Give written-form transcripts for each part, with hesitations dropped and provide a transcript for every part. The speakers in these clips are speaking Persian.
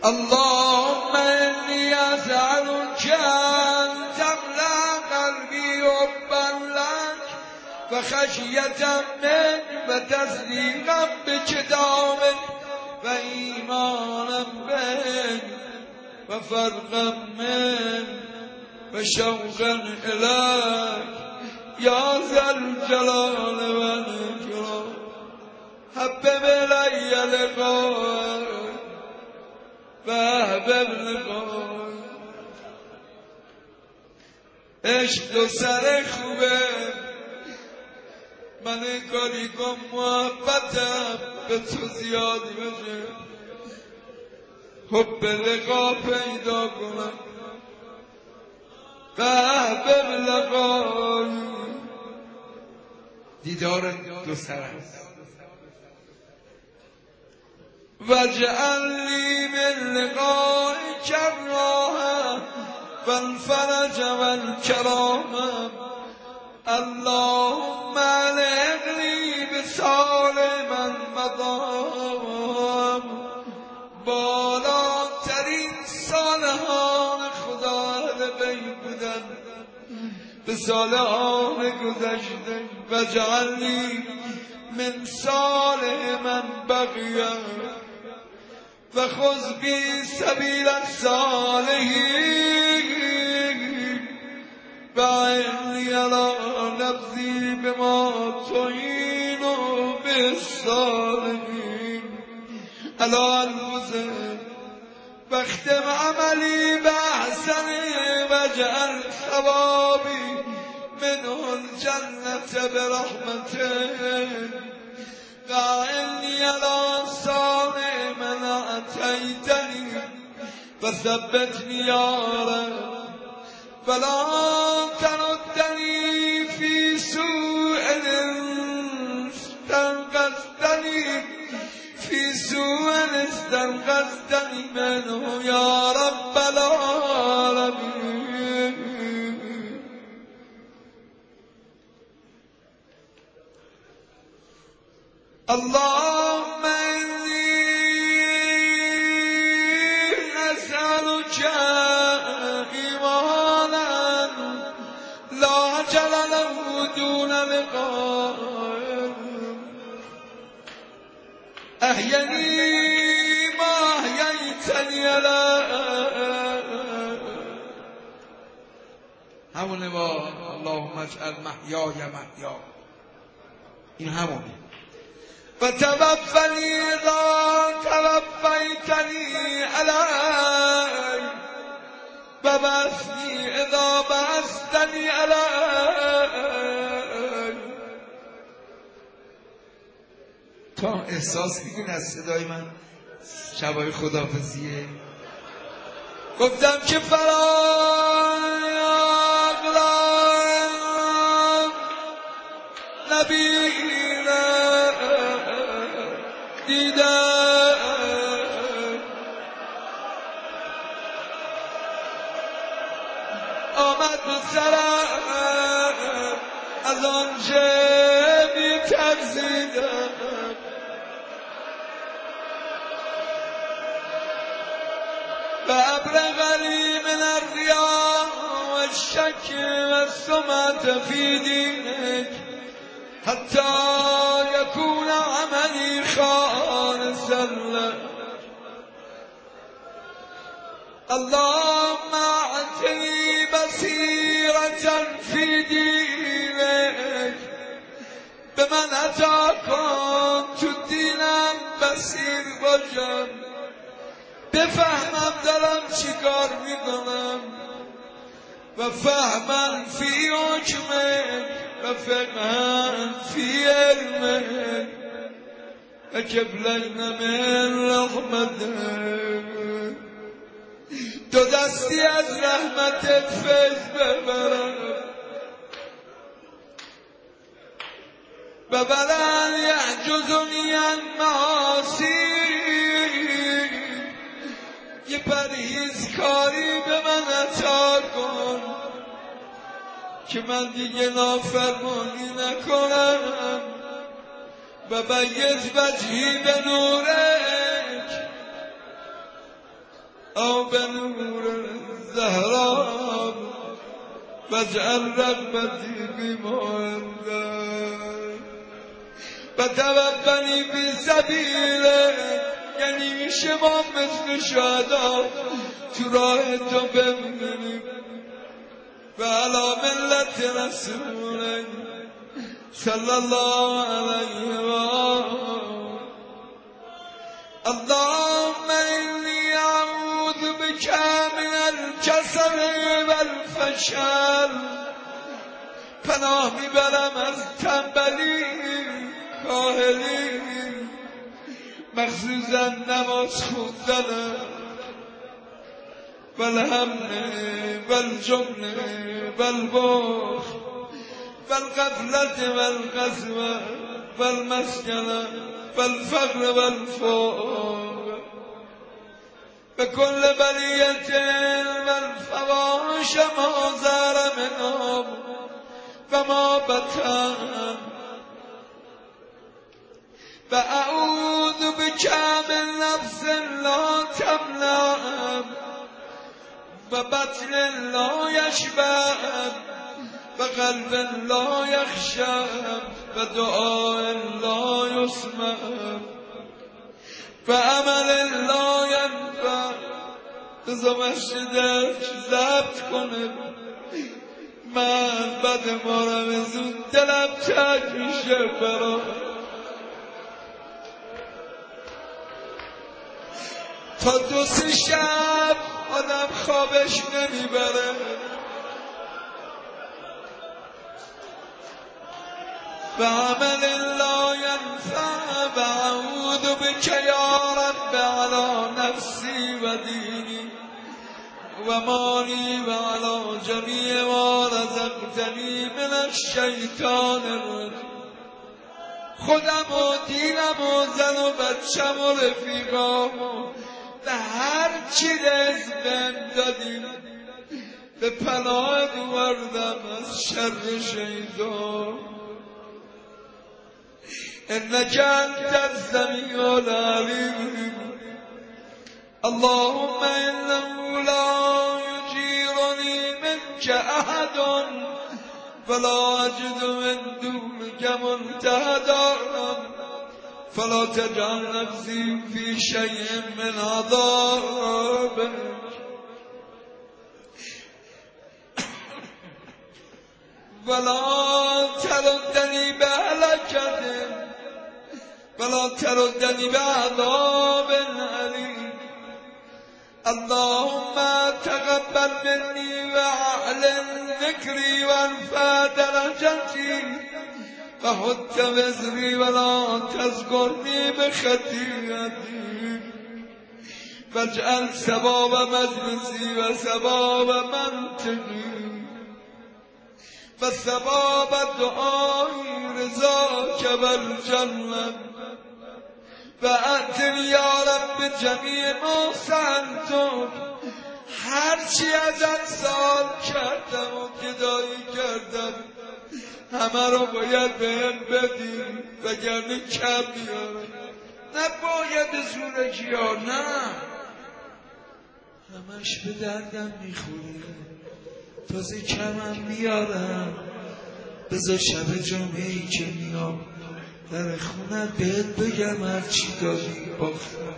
اللهم إني أسألك أن تملأ قلبي حبا لك وخشية منك وتصديقا بكتابك وإيمانا بك وفرقا منك وشوقا إليك يا ذا الجلال والإكرام. حبب إلي لقاءك وأحبب لقاءك. عشق دو سر خوبه، من کاری کن محبتم به تو زیادی بشه، حب لقا پیدا کنم و احبب لقایی. دیدار دو سر است. واجعل لی من لقائک الراحة والفرج والکرامة. اللهم الحقنی بصالح من مضام. بالاترین صالحان خدا اهل بیت بودن به صالحان گذشته. واجعلنی من صالح من بقی و خذ بی سبیل الصالحین و اعنی علی نفسی بما تعین به الصالحین علی انفسهم واختم عملی بأحسن واجعل ثوابی منه الجنة برحمتك و اعنی علی صالح من اتیتنی و ثبتنی یا رب ولا تردنی فی سوء استنقذتنی منه یا رب العالمین. اللهم إني أسألك إيمانا لا أجل له دون لقائك. أحيني ما أحييتني على همونه با اللهم اجعل محیای محیا. این همونه. و توفنی اذا توفیتنی علی و بعثنی اذا بعثتنی علی. تا احساس میکنی از صدای من شبای خداحافظیه. گفتم که فراغلام نبینا دیدم آمد به سرم از آنچه می ترسیدم. و ابرقنی من الریا و الشک و السمعة فی دینک حتی یکون عملی خالصا لک. اللهم اعطنی بصیرة فی دینک به من عطا کن تو دینم بصیر باشم، بفهمم دارم چی کار میکنم و فهمم فی حکمک و فقهن فی علمک و کبلین من رحمتک. دو دستی از رحمتت فیض ببرم و بلن یحجزنی عن معاصی. یه پرهیزکاری به من عطا کن که من دیگه نافرمانی نکنم و بیض وجهی به نورک آب نور زهرا واجعل رغبتی بمانده و توفنی فی سبیله، یعنی میشه ما مثل شهدا تو راه تو بمیریم و علی ملت رسول صلی الله علیه و آله. اللهم انی اعوذ بک من الکسل والفشل، پناه میبرم از تنبلی کاهلی، مخصوصا نماز خوندن، والهم والجبن والبخل والغفلة والقسوة والمسكنة والفقر والفقر بكل بلية والفواحش ما ظهر منها وما بطن، وأعوذ بك من نفس لا تملأ وبطن لا يشبع وقلب لا يخشع ودعاء لا يسمع وعمل لا ينفع. بذار مسجدش ضبط کنه، من بعد مارم زود دلم تنگ میشه برا تا 2-3 شب آدم خوابش نمیبره. و عمل لا ینفع و اعوذ بک یا رب علی نفسی و دینی و مالی و علی جمیع ما رزقتنی من الشیطان الرجیم. خودم و دینم و زن و بچم و رفیقام و هر چی رزق بهم دادیم به پناه بردم از شر شیطان. انک انت السمیع العلیم. اللهم انه لا یجیرنی منک احد ولا اجد من دونک ملتحدا فلا تجعل نفسی فی شیء من عذابک ولا تردنی بهلکة ولا تردنی بعذاب علیم. اللهم تقبل منی و اعلن ذکری و ارفع درجتی و حط وزری ولا تذکرنی بخطیئتی واجعل ثواب مجلسی و ثواب منطقی و ثواب دعای رضاک والجنة و اعطنی یا رب جمیع ما سألتک. هرچی ازت سوال کردم و گدایی کردم همه رو باید بهم بدی وگرنه کم بیارم. نباید زورکی ها، نه، همش به دردم میخوره، تازه کمم بیارم. بذار شب جمعه‌ای که میام در خونت بهت بگم هرچی داری باختم.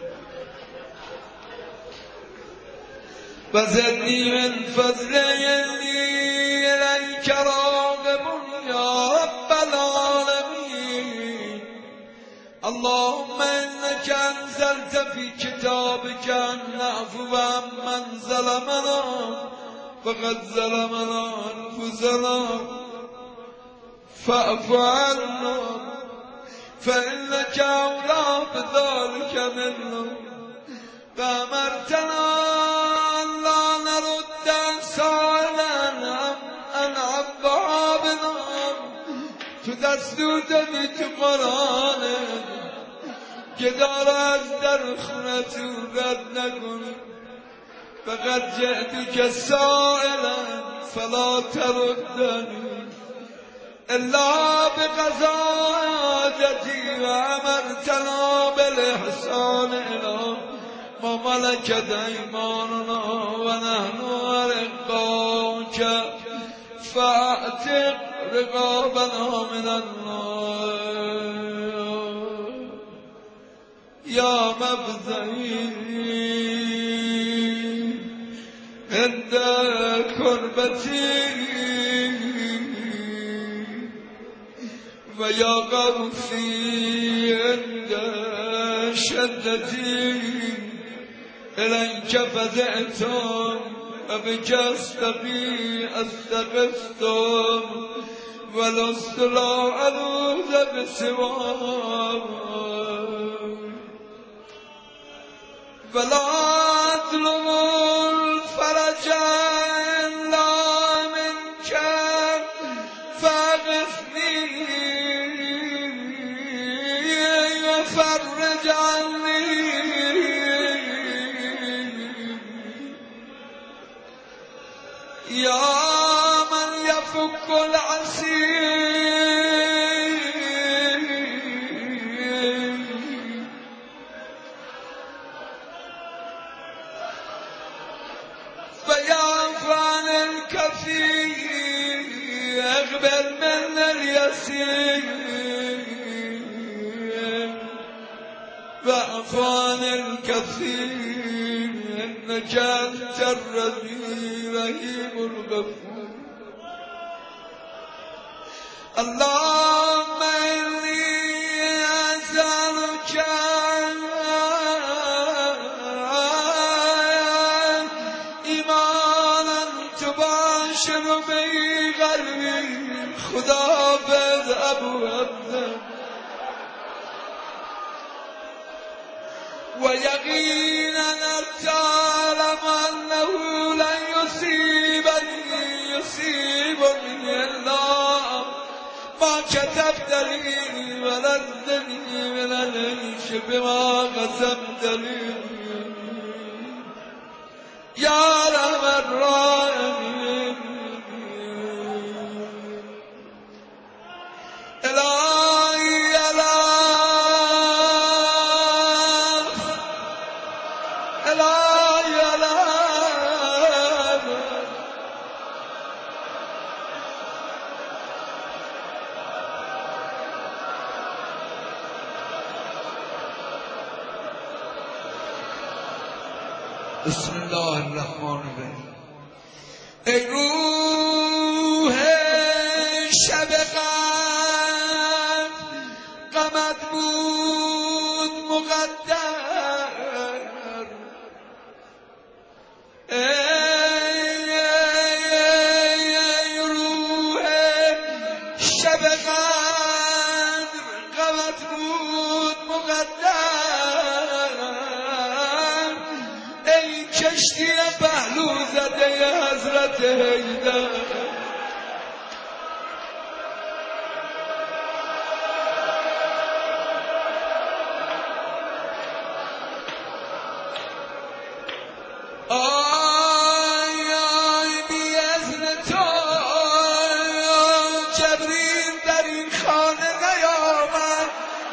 و زدنی من فضل ینی الیک راغب یا رب العالمین. اللهم انک انزلت فی کتابک ان نعفو عمن ظلمنا فقد ظلمنا انفسنا فاعف عنا فانک اولی بذلک منا و امرتنا الا نرد سائلا عن ابوابنا. تو دستور دادی تو قرآنت که داره از در خونتون رد نکنی. فقط جئتک سائلا فلا تردنی الا بقضاء حاجتی و امرتنا بالاحسان الی ما ملكت أيماننا ونحن أرقاك فاعتق رقابنا من النار يا مبدئي عند كربتي ويا غوثي عند شدتي إليك فزعت وبك استغثت ولست لا ألوذ بسواك ولا أطلب الفرج إلا منك فاغثني وفرج عني يا من يفك العسير فيعفو عن الكثير اقبل من اليسير واعف عن الكثير انك انت الرحيم الغفور اللهم اني اسالك ایمانا تباشر به قلبی خدا بد ابو عبده و یقینا تعلم انه لن يصيبني الا ما كتبت لي ولدني من العيش بما قسمت لي يا رب الراحمين إلهي بسم الله الرحمن الرحیم ای روح شب غمت بود مقدر ای روح شب غمت بود مقدر ای کشتی پهلو زده حضرت حیدر آی آی بی اذن تو جبریل در این خانه نیامد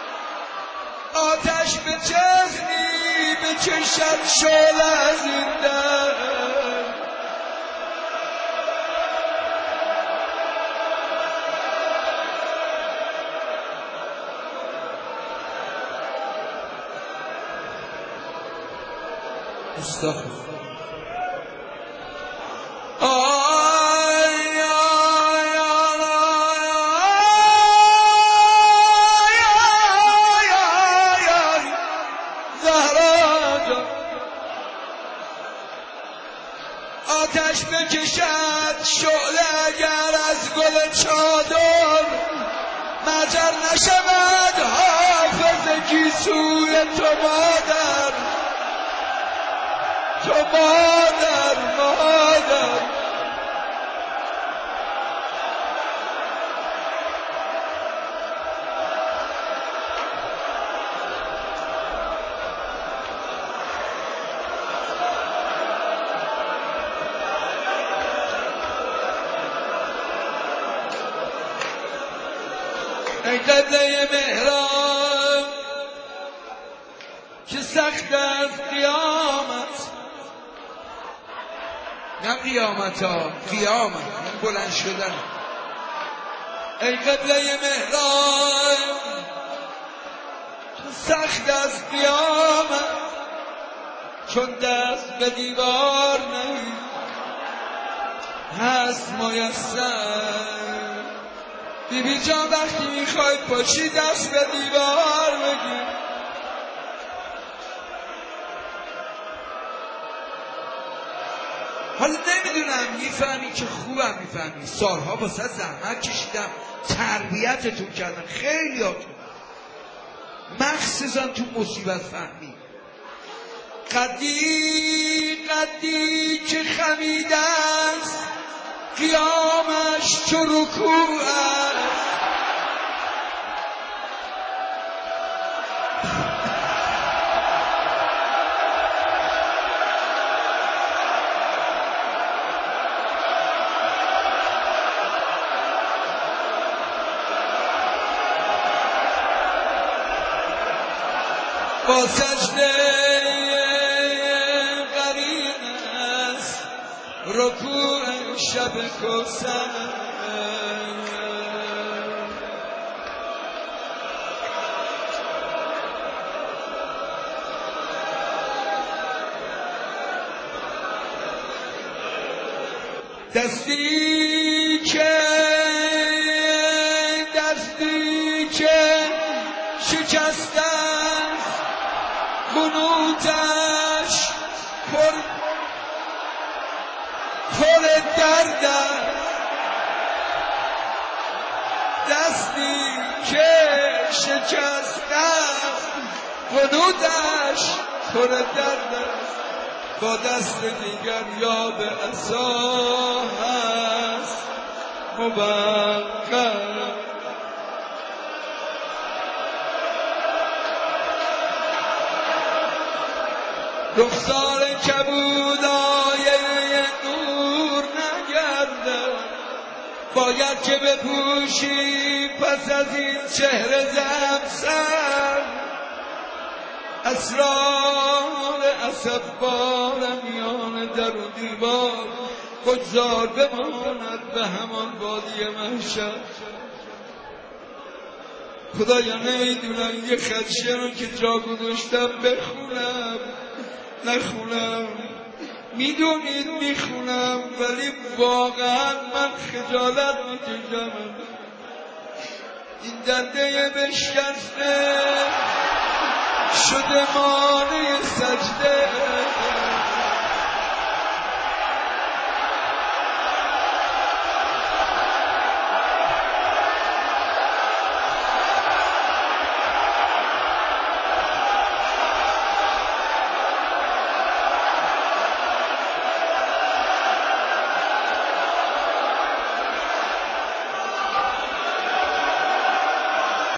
آتش به چشمی بکشد شعله از این در استغفر آتش بکشد شعله اگر از گل چادر مجر نشود حافظ گیسوی تو مادر تو مادر ای قبله مهراب که سخت از قیام نه قیامت ها، قیامت این بلند شدن. ای قبله مهران تو سخت از قیامت، چون دست به دیوار نهی هست میسر. بی بی جان وقتی میخوای پاشی دست به دیوار بگی. حالا نمیدونم میفهمی که خوبم میفهمی، سالها واسه زحمت کشیدم تربیتتون کردم خیلیاتون، مخصوصا تو مصیبت فهمی. قدی قدی که خمیده است قیامش چو رکوع است. با سجده قرین است رکوع شب کوثر. دستی که شکست است قنوتش پر درد است. دستی که شکست است قنوتش پر درد است. با دست دیگر یاد عصا هست موقت. رخسار کبود آیه نور نگردد، باید که بپوشی پس از این چهره زمسر. اسرار اسد بار میان در و دیوار بگذار بماند به همان وادی محشر. خدایا نمیدونم یه خدشه رو که جا گذاشتم بخونم نخونم، میدونید میخونم ولی واقعا من خجالت میکشم. این دنده بشکسته شده مانع سجده.